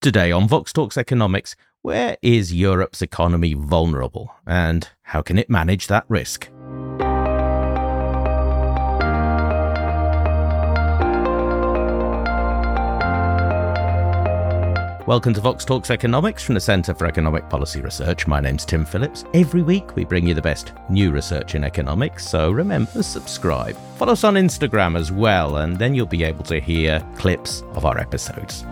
Today on Vox Talks Economics, where is Europe's economy vulnerable and how can it manage that risk? Welcome to Vox Talks Economics from the Centre for Economic Policy Research. My name's Tim Phillips. Every week we bring you the best new research in economics, so remember, subscribe. Follow us on Instagram as well, and then you'll be able to hear clips of our episodes.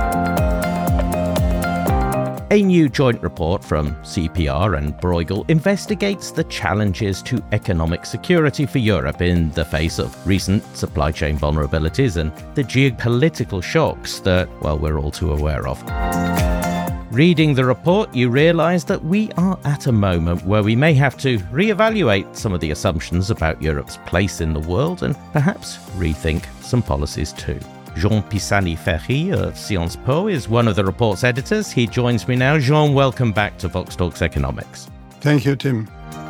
A new joint report from CPR and Bruegel investigates the challenges to economic security for Europe in the face of recent supply chain vulnerabilities and the geopolitical shocks that, well, we're all too aware of. Reading the report, you realise that we are at a moment where we may have to reevaluate some of the assumptions about Europe's place in the world and perhaps rethink some policies too. Jean Pisani-Ferry of Sciences Po is one of the report's editors. He joins me now. Jean, welcome back to Vox Talks Economics. Thank you, Tim.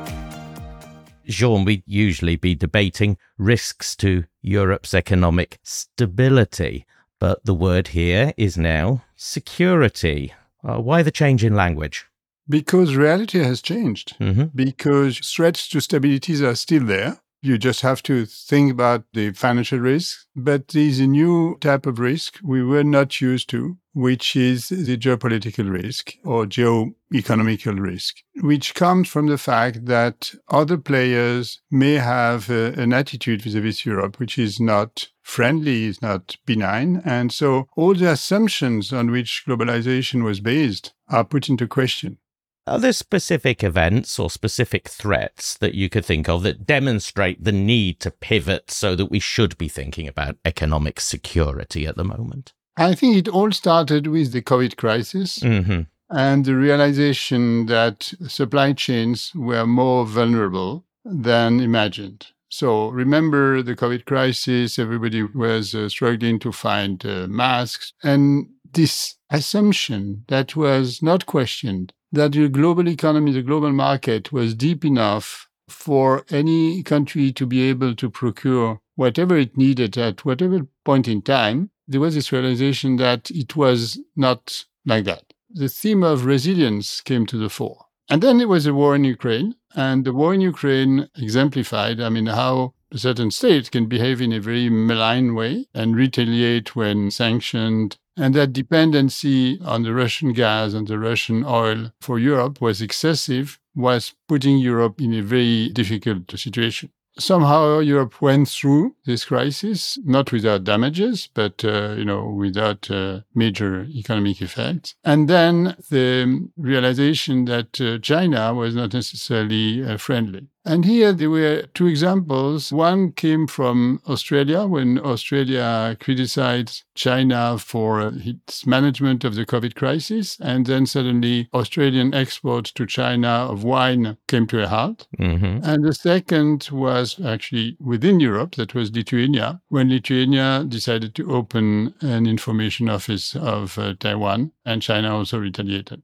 Jean, we'd usually be debating risks to Europe's economic stability, but the word here is now security. Why the change in language? Because reality has changed. Because threats to stabilities are still there. You just have to think about the financial risk. But there's a new type of risk we were not used to, which is the geopolitical risk or geo-economical risk, which comes from the fact that other players may have an attitude vis-à-vis Europe, which is not friendly, is not benign. And so all the assumptions on which globalization was based are put into question. Are there specific events or specific threats that you could think of that demonstrate the need to pivot so that we should be thinking about economic security at the moment? I think it all started with the COVID crisis and the realization that supply chains were more vulnerable than imagined. So remember the COVID crisis, everybody was struggling to find masks. And this assumption that was not questioned, that the global economy, the global market was deep enough for any country to be able to procure whatever it needed at whatever point in time, there was this realization that it was not like that. The theme of resilience came to the fore. And then there was a war in Ukraine, and the war in Ukraine exemplified, how a certain state can behave in a very malign way and retaliate when sanctioned. And that dependency on the Russian gas and the Russian oil for Europe was excessive, was putting Europe in a very difficult situation. Somehow Europe went through this crisis, not without damages, but without major economic effects. And then the realization that China was not necessarily friendly. And here there were two examples. One came from Australia, when Australia criticized China for its management of the COVID crisis. And then suddenly Australian exports to China of wine came to a halt. And the second was actually within Europe, that was Lithuania, when Lithuania decided to open an information office of Taiwan, and China also retaliated.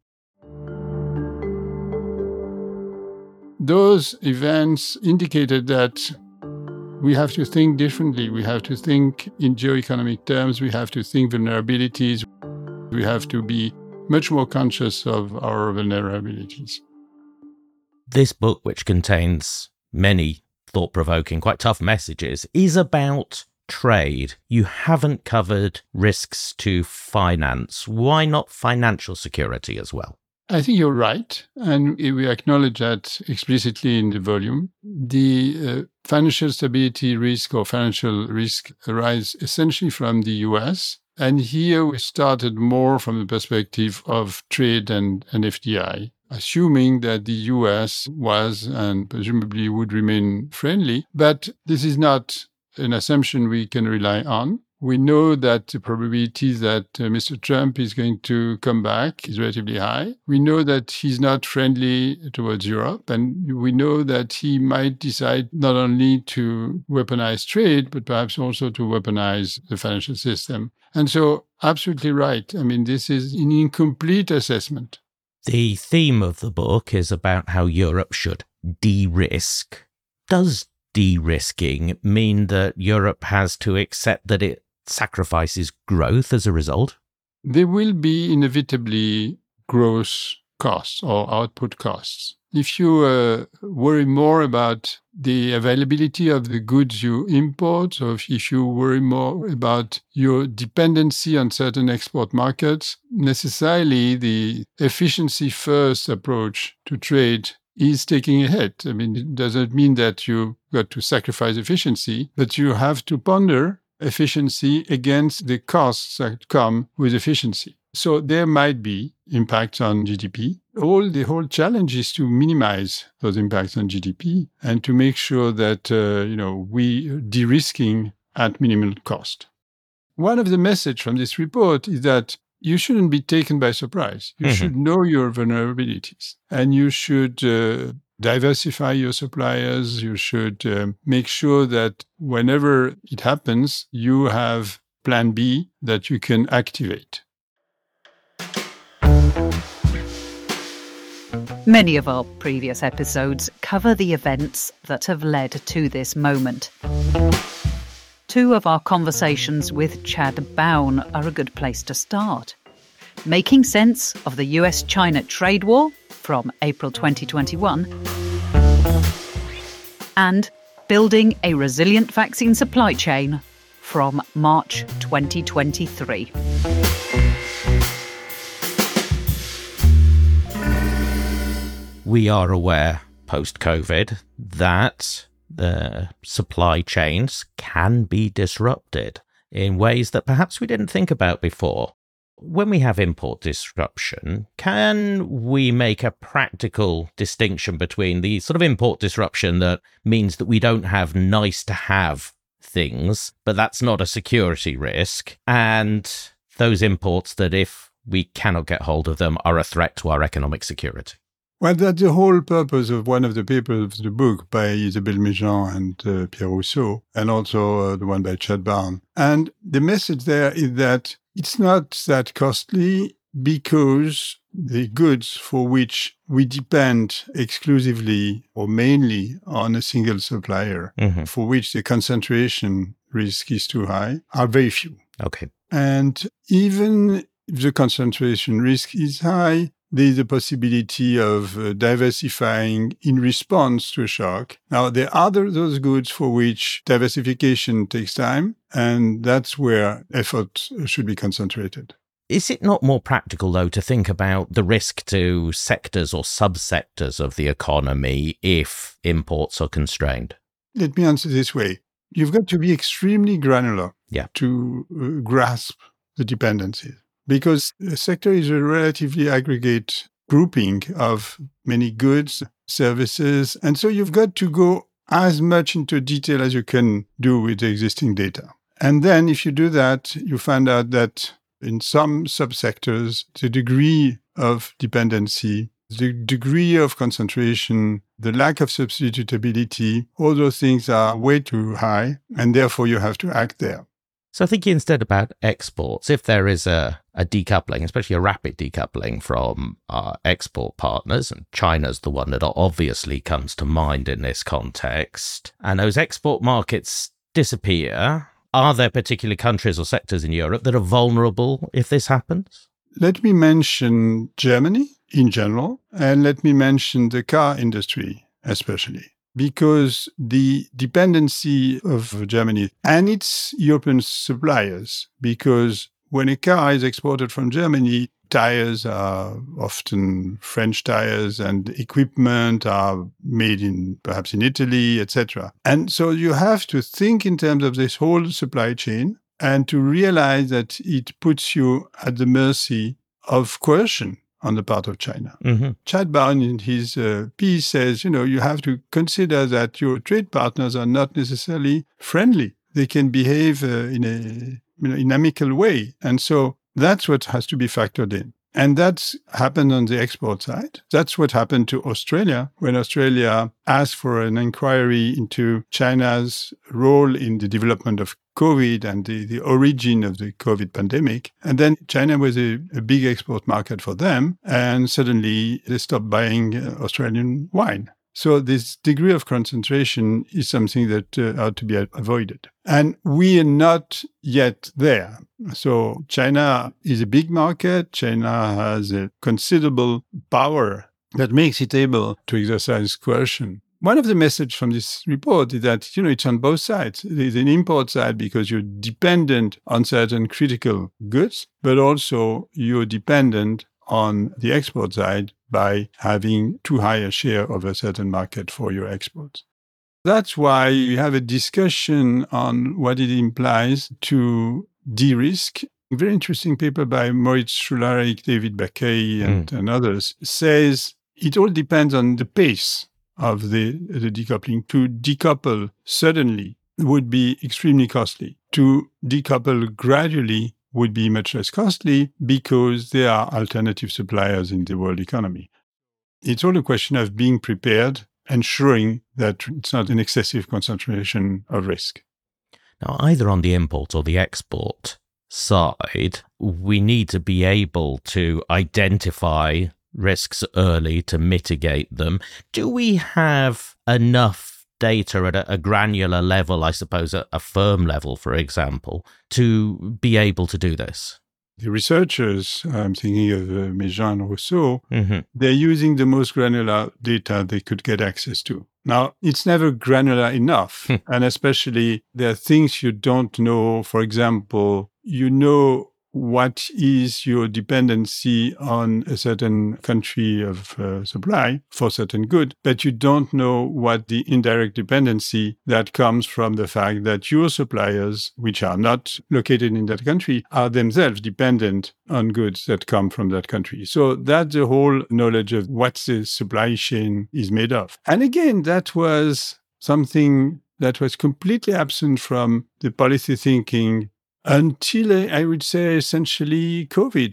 Those events indicated that we have to think differently. We have to think in geoeconomic terms. We have to think vulnerabilities. We have to be much more conscious of our vulnerabilities. This book, which contains many thought-provoking, quite tough messages, is about trade. You haven't covered risks to finance. Why not financial security as well? I think you're right, and we acknowledge that explicitly in the volume. The financial stability risk or financial risk arise essentially from the US, and here we started more from the perspective of trade and FDI, assuming that the US was and presumably would remain friendly, but this is not an assumption we can rely on. We know that the probability that Mr. Trump is going to come back is relatively high. We know that he's not friendly towards Europe, and we know that he might decide not only to weaponize trade, but perhaps also to weaponize the financial system. And so, absolutely right. This is an incomplete assessment. The theme of the book is about how Europe should de-risk. Does de-risking mean that Europe has to accept that it sacrifices growth as a result? there will be inevitably gross costs or output costs. If you worry more about the availability of the goods you import, or if you worry more about your dependency on certain export markets, necessarily the efficiency first approach to trade is taking a hit. I mean, it doesn't mean that you got to sacrifice efficiency, but you have to ponder efficiency against the costs that come with efficiency. So there might be impacts on GDP. The whole challenge is to minimize those impacts on GDP and to make sure that we de-risking at minimal cost. One of the messages from this report is that you shouldn't be taken by surprise. You should know your vulnerabilities, and you should diversify your suppliers. You should make sure that whenever it happens, you have plan B that you can activate. Many of our previous episodes cover the events that have led to this moment. Two of our conversations with Chad Bown are a good place to start. Making sense of the US-China trade war from April 2021 and building a resilient vaccine supply chain from March 2023. We are aware, post-COVID, that the supply chains can be disrupted in ways that perhaps we didn't think about before. When we have import disruption, can we make a practical distinction between the sort of import disruption that means that we don't have nice-to-have things, but that's not a security risk, and those imports that, if we cannot get hold of them, are a threat to our economic security? Well, that's the whole purpose of one of the papers of the book by Isabelle Méjean and Pierre Rousseau, and also the one by Chad Bown. And the message there is that it's not that costly because the goods for which we depend exclusively or mainly on a single supplier, for which the concentration risk is too high, are very few. Okay. And even if the concentration risk is high, there is a possibility of diversifying in response to a shock. Now, there are those goods for which diversification takes time, and that's where effort should be concentrated. Is it not more practical, though, to think about the risk to sectors or subsectors of the economy if imports are constrained? Let me answer this way. You've got to be extremely granular to grasp the dependencies. Because the sector is a relatively aggregate grouping of many goods, services, and so you've got to go as much into detail as you can do with the existing data. And then if you do that, you find out that in some subsectors, the degree of dependency, the degree of concentration, the lack of substitutability, all those things are way too high, and therefore you have to act there. So thinking instead about exports, if there is a decoupling, especially a rapid decoupling from our export partners, and China's the one that obviously comes to mind in this context, and those export markets disappear, are there particular countries or sectors in Europe that are vulnerable if this happens? Let me mention Germany in general, and let me mention the car industry especially. Because the dependency of Germany and its European suppliers, because when a car is exported from Germany, tires are often French tires and equipment are made perhaps in Italy, etc. And so you have to think in terms of this whole supply chain and to realize that it puts you at the mercy of coercion on the part of China. Chad Bown in his piece says, you have to consider that your trade partners are not necessarily friendly. They can behave in an amicable way. And so that's what has to be factored in. And that's happened on the export side. That's what happened to Australia when Australia asked for an inquiry into China's role in the development of COVID and the origin of the COVID pandemic. And then China was a big export market for them. And suddenly they stopped buying Australian wine. So this degree of concentration is something that ought to be avoided. And we are not yet there. So China is a big market. China has a considerable power that makes it able to exercise coercion. One of the messages from this report is that, it's on both sides. There's an import side because you're dependent on certain critical goods, but also you're dependent on the export side by having too high a share of a certain market for your exports. That's why you have a discussion on what it implies to de-risk. A very interesting paper by Moritz Schularik, David Backay, and others says it all depends on the pace of the decoupling. To decouple suddenly would be extremely costly. To decouple gradually would be much less costly because there are alternative suppliers in the world economy. It's all a question of being prepared, ensuring that it's not an excessive concentration of risk. Now, either on the import or the export side, we need to be able to identify risks early to mitigate them. Do we have enough data at a granular level, I suppose, a firm level, for example, to be able to do this? The researchers, I'm thinking of Méjean and Rousseau, they're using the most granular data they could get access to. Now, it's never granular enough, and especially there are things you don't know. For example, you know what is your dependency on a certain country of supply for certain good, but you don't know what the indirect dependency that comes from the fact that your suppliers, which are not located in that country, are themselves dependent on goods that come from that country. So that's the whole knowledge of what the supply chain is made of. And again, that was something that was completely absent from the policy thinking until, I would say, essentially COVID,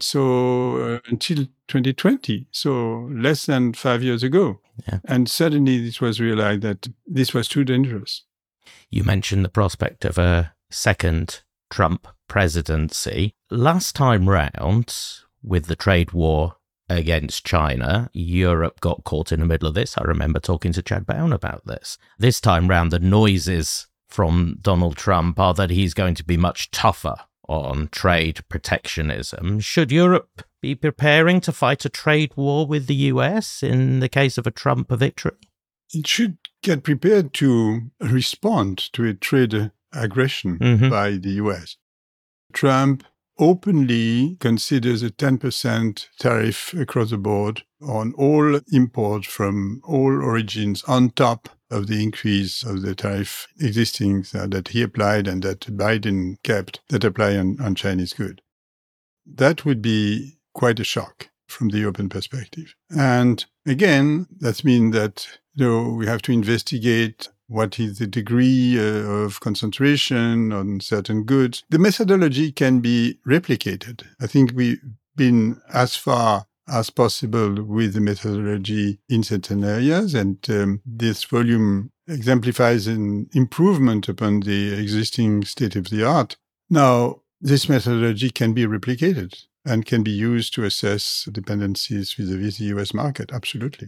so until 2020, so less than 5 years ago. Yeah. And suddenly it was realized that this was too dangerous. You mentioned the prospect of a second Trump presidency. Last time round, with the trade war against China, Europe got caught in the middle of this. I remember talking to Chad Bown about this. This time round, the noises from Donald Trump are that he's going to be much tougher on trade protectionism. Should Europe be preparing to fight a trade war with the US in the case of a Trump victory? It should get prepared to respond to a trade aggression by the US. Trump openly considers a 10% tariff across the board on all imports from all origins on top of the increase of the tariff existing that he applied and that Biden kept that apply on Chinese goods. That would be quite a shock from the European perspective. And again, that means that we have to investigate what is the degree of concentration on certain goods. The methodology can be replicated. I think we've been as far as possible with the methodology in certain areas, and this volume exemplifies an improvement upon the existing state of the art. Now, this methodology can be replicated and can be used to assess dependencies vis-à-vis the US market, absolutely.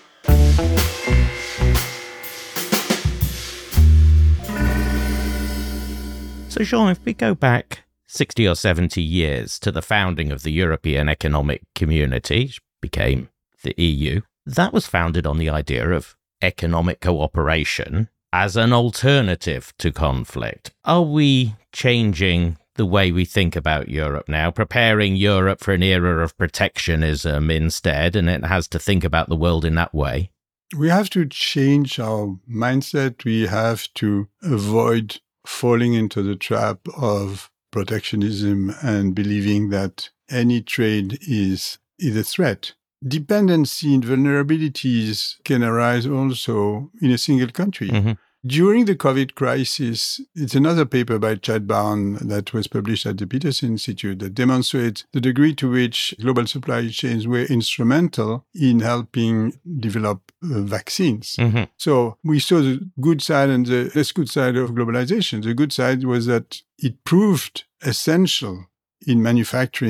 So, Jean, if we go back 60 or 70 years to the founding of the European Economic Community, which became the EU, that was founded on the idea of economic cooperation as an alternative to conflict. Are we changing the way we think about Europe now, preparing Europe for an era of protectionism instead, and it has to think about the world in that way? We have to change our mindset. We have to avoid falling into the trap of protectionism and believing that any trade is a threat. Dependency and vulnerabilities can arise also in a single country. During the COVID crisis, it's another paper by Chad Bown that was published at the Peterson Institute that demonstrates the degree to which global supply chains were instrumental in helping develop vaccines. So we saw the good side and the less good side of globalization. The good side was that it proved essential in manufacturing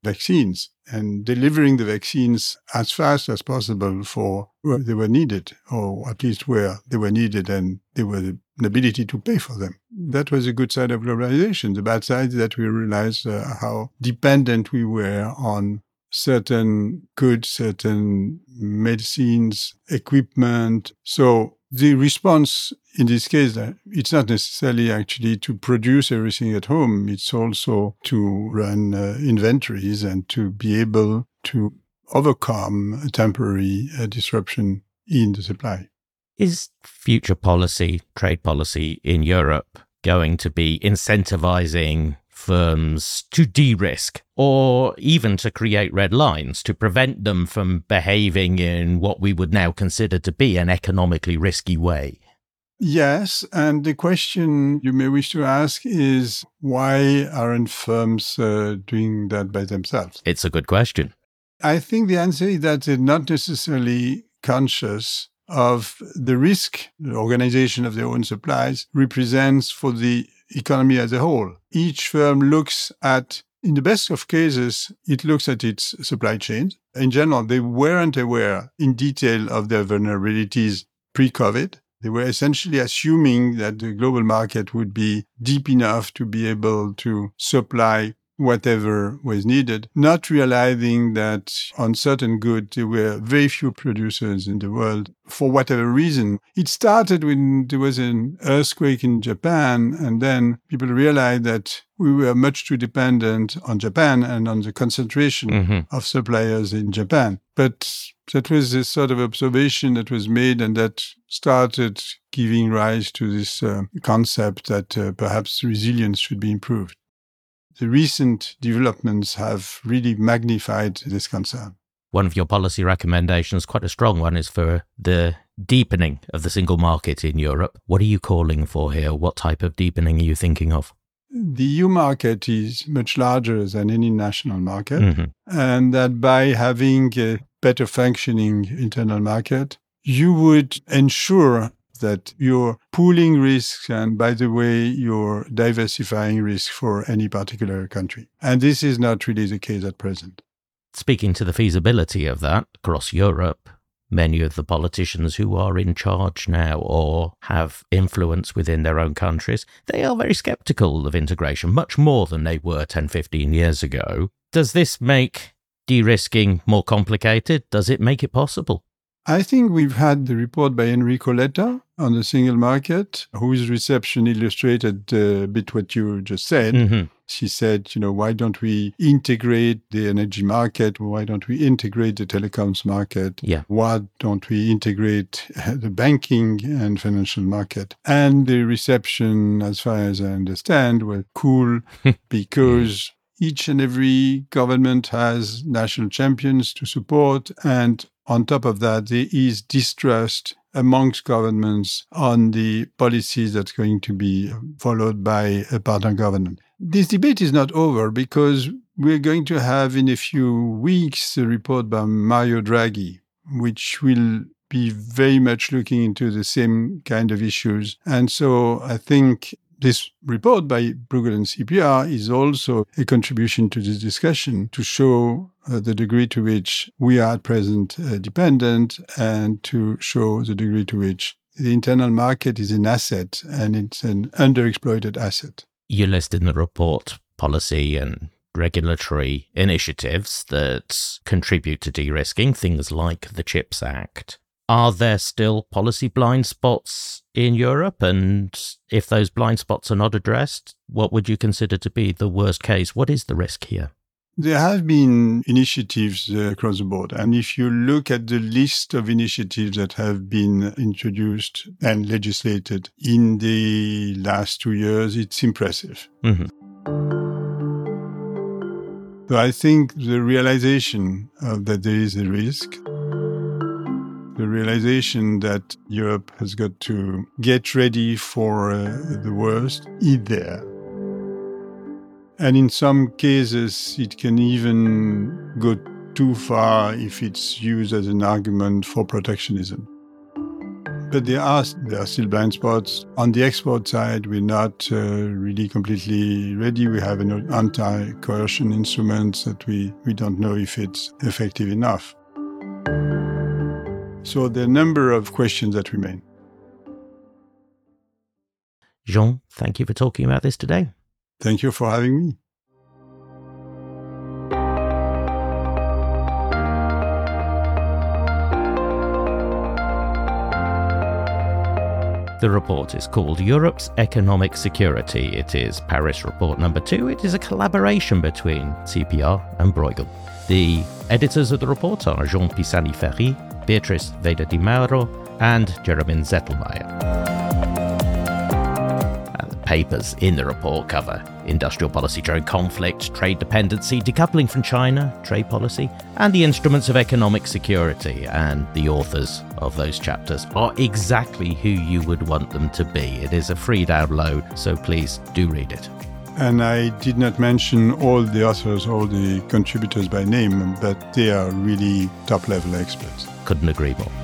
vaccines and delivering the vaccines as fast as possible for where they were needed, or at least where they were needed and there was an ability to pay for them. That was a good side of globalization. The bad side is that we realized how dependent we were on certain goods, certain medicines, equipment. So the response in this case, it's not necessarily actually to produce everything at home. It's also to run inventories and to be able to overcome a temporary disruption in the supply. Is future policy, trade policy in Europe going to be incentivizing firms to de-risk or even to create red lines to prevent them from behaving in what we would now consider to be an economically risky way? Yes, and the question you may wish to ask is, why aren't firms doing that by themselves? It's a good question. I think the answer is that they're not necessarily conscious of the risk the organization of their own supplies represents for the economy as a whole. Each firm looks at, in the best of cases, it looks at its supply chains. In general, they weren't aware in detail of their vulnerabilities pre-COVID. They were essentially assuming that the global market would be deep enough to be able to supply whatever was needed, not realizing that on certain goods there were very few producers in the world for whatever reason. It started when there was an earthquake in Japan, and then people realized that we were much too dependent on Japan and on the concentration of suppliers in Japan. But that was a sort of observation that was made, and that started giving rise to this concept that perhaps resilience should be improved. The recent developments have really magnified this concern. One of your policy recommendations, quite a strong one, is for the deepening of the single market in Europe. What are you calling for here? What type of deepening are you thinking of? The EU market is much larger than any national market, and that by having a better functioning internal market, you would ensure that you're pooling risks and, by the way, you're diversifying risk for any particular country. And this is not really the case at present. Speaking to the feasibility of that across Europe, many of the politicians who are in charge now or have influence within their own countries, they are very sceptical of integration, much more than they were 10, 15 years ago. Does this make de-risking more complicated? Does it make it possible? I think we've had the report by Enrico Letta on the single market, whose reception illustrated a bit what you just said. She said, why don't we integrate the energy market? Why don't we integrate the telecoms market? Why don't we integrate the banking and financial market? And the reception, as far as I understand, was cool because each and every government has national champions to support, and on top of that, there is distrust amongst governments on the policies that's going to be followed by a partner government. This debate is not over because we're going to have in a few weeks a report by Mario Draghi, which will be very much looking into the same kind of issues. And so I think this report by Bruegel and CPR is also a contribution to this discussion to show the degree to which we are at present dependent, and to show the degree to which the internal market is an asset, and it's an underexploited asset. You list in the report policy and regulatory initiatives that contribute to de-risking, things like the CHIPS Act. Are there still policy blind spots in Europe? And if those blind spots are not addressed, what would you consider to be the worst case? What is the risk here? There have been initiatives across the board. And if you look at the list of initiatives that have been introduced and legislated in the last 2 years, it's impressive. So I think the realization that there is a risk, the realization that Europe has got to get ready for the worst is there. And in some cases, it can even go too far if it's used as an argument for protectionism. But there are still blind spots. On the export side, we're not really completely ready. We have an anti-coercion instrument that we don't know if it's effective enough. So there are a number of questions that remain. Jean, thank you for talking about this today. Thank you for having me. The report is called Europe's Economic Security. It is Paris Report number 2. It is a collaboration between CPR and Bruegel. The editors of the report are Jean Pisani-Ferry, Beatrice Veda Di Mauro, and Jeremy Zettelmeier. The papers in the report cover industrial policy during conflict, trade dependency, decoupling from China, trade policy, and the instruments of economic security. And the authors of those chapters are exactly who you would want them to be. It is a free download, so please do read it. And I did not mention all the authors, all the contributors by name, but they are really top-level experts. Couldn't agree more.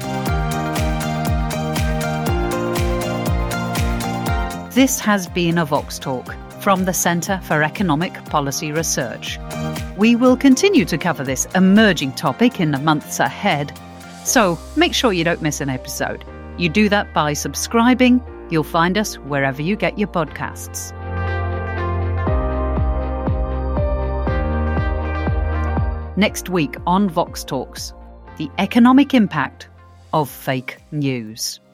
This has been a Vox Talk from the Centre for Economic Policy Research. We will continue to cover this emerging topic in the months ahead, so make sure you don't miss an episode. You do that by subscribing. You'll find us wherever you get your podcasts. Next week on Vox Talks, the economic impact of fake news.